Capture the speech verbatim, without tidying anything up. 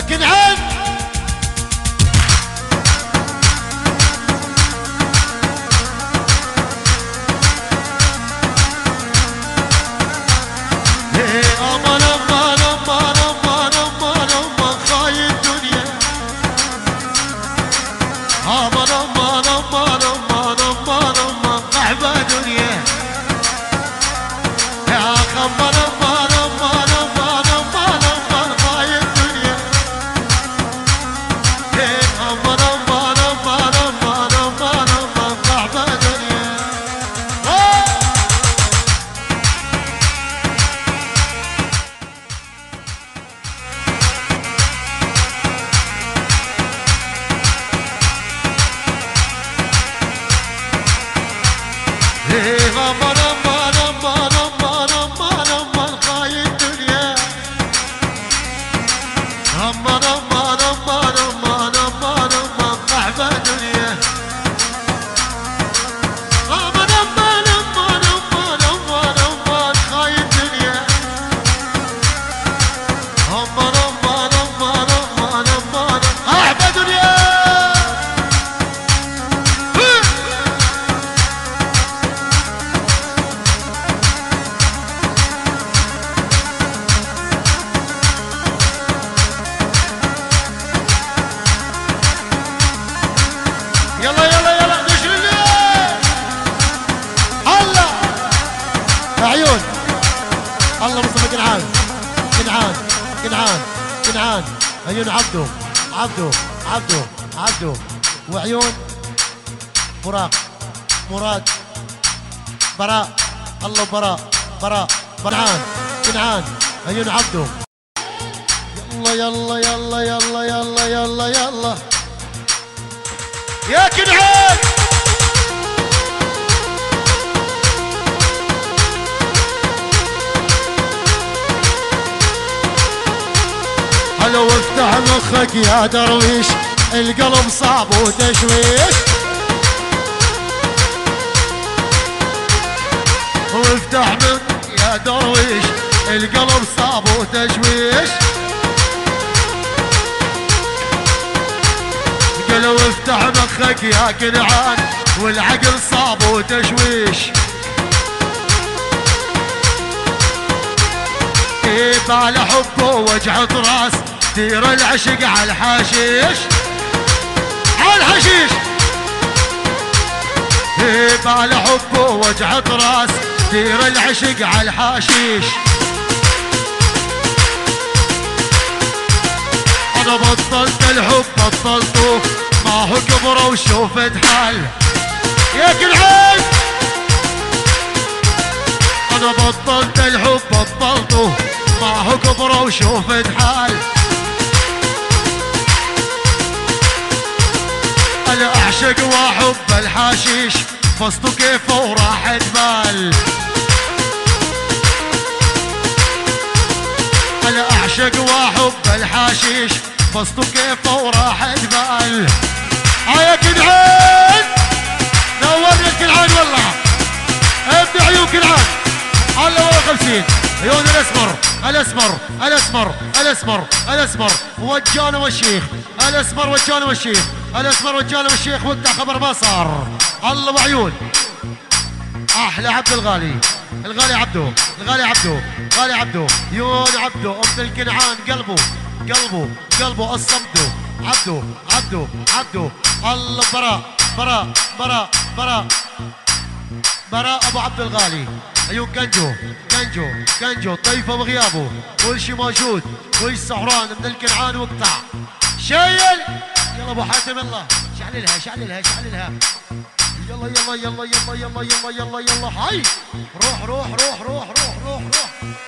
كنعان امان امان امان امان امان امان خاي الدنيا امان امان امان امان امان امان قحبة دنيا يا خبر امان امان امان امان امان خاي الدنيا امان امان امان امان امان امان قحبة دنيا امان امان امان امان امان امان خاي الدنيا امان امان امان امان امان امان قحبة دنيا امان امان امان امان امان امان خاي الدنيا امان امان امان امان امان قحبة دنيا يلا يلا يلا نشر الليل الله عيون الله مصطفى كنعان كنعان كنعان كنعان عيون عبده عبده عبده عبده وعيون فراق مراد براء الله براء براء كنعان كنعان عيون عبده يلا يلا يلا يلا يلا يلا يلا يا كنعان هلا وافتح مخك يا درويش القلب صعب وتشويش وافتح مخك يا درويش القلب صعب وتشويش قالوا افتح مخك يا كنعان والعقل صعب وتشويش كيف على حبه وجعة راس دير العشق على الحشيش على الحشيش كيف على حبه وجعة راس دير العشق على الحشيش انا بطلت الحب بطلته ما هو كبره وشوفت حل يا كنعان انا بطلت الحب بطلته ما هو كبره وشوفت حل انا اعشق واحب الحشيش فصته كيف وراحت بال انا اعشق واحب الحشيش فصته كيف وراحت بال يا كنعان نورنا الكنعان والله ابدي عيون كنعان الله ورا خمسين عيون الاسمر الاسمر الاسمر الاسمر الاسمر وجانا والشيخ الاسمر وجانا والشيخ الاسمر وجانا والشيخ وقتها خبر ما صار الله وعيون احلى عبد الغالي الغالي عبده الغالي عبده غالي عبده يون عبده ام الكنعان قلبه قلبه قلبه الصمده عبده عبده عبده الله براء براء براء براء براء ابو عبد الغالي عيون كنجو كنجو كنجو طيفه بغيابه كل شيء موجود كل سهران من الكنعان وقطع شيل يلا ابو حاتم الله شعللها شعللها شعللها يلا يلا يلا يلا يلا يلا يلا يلا هاي روح روح روح روح روح روح روح